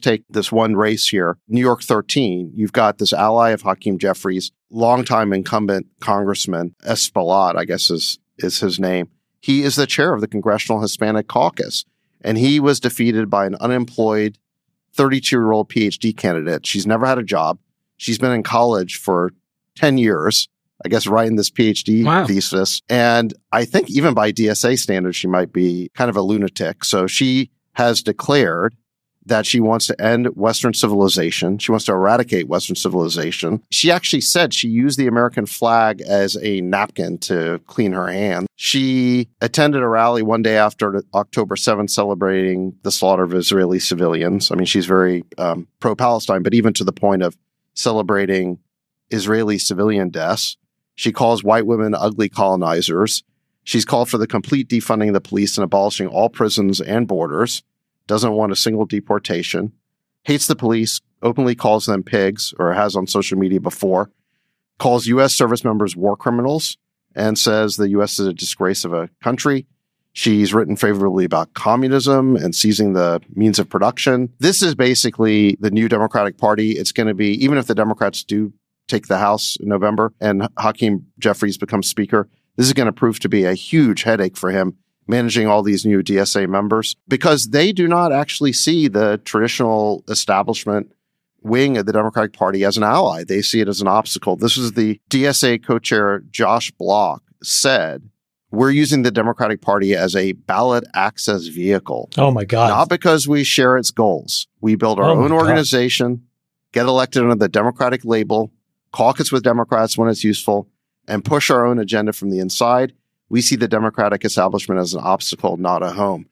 take this one race here, New York 13. You've got this ally of Hakeem Jeffries, longtime incumbent Congressman Espaillat, I guess is his name. He is the chair of the Congressional Hispanic Caucus, and he was defeated by an unemployed 32-year-old PhD candidate. She's never had a job. She's been in college for 10 years, I guess, writing this PhD thesis. And I think even by DSA standards, she might be kind of a lunatic. So she has declared that she wants to end Western civilization. She wants to eradicate Western civilization. She actually said she used the American flag as a napkin to clean her hands. She attended a rally one day after October 7th celebrating the slaughter of Israeli civilians. I mean, she's very pro-Palestine, but even to the point of celebrating Israeli civilian deaths. She calls white women ugly colonizers. She's called for the complete defunding of the police and abolishing all prisons and borders. Doesn't want a single deportation, hates the police, openly calls them pigs, or has on social media before, calls U.S. service members war criminals, and says the U.S. is a disgrace of a country. She's written favorably about communism and seizing the means of production. This is basically the new Democratic Party. It's going to be, even if the Democrats do take the House in November and Hakeem Jeffries becomes Speaker, this is going to prove to be a huge headache for him, managing all these new DSA members, because they do not actually see the traditional establishment wing of the Democratic Party as an ally. They see it as an obstacle. This is the DSA co-chair, Josh Block, said, we're using the Democratic Party as a ballot access vehicle. Oh, my God. Not because we share its goals. We build our own organization, get elected under the Democratic label, caucus with Democrats when it's useful, and push our own agenda from the inside. We see the Democratic establishment as an obstacle, not a home.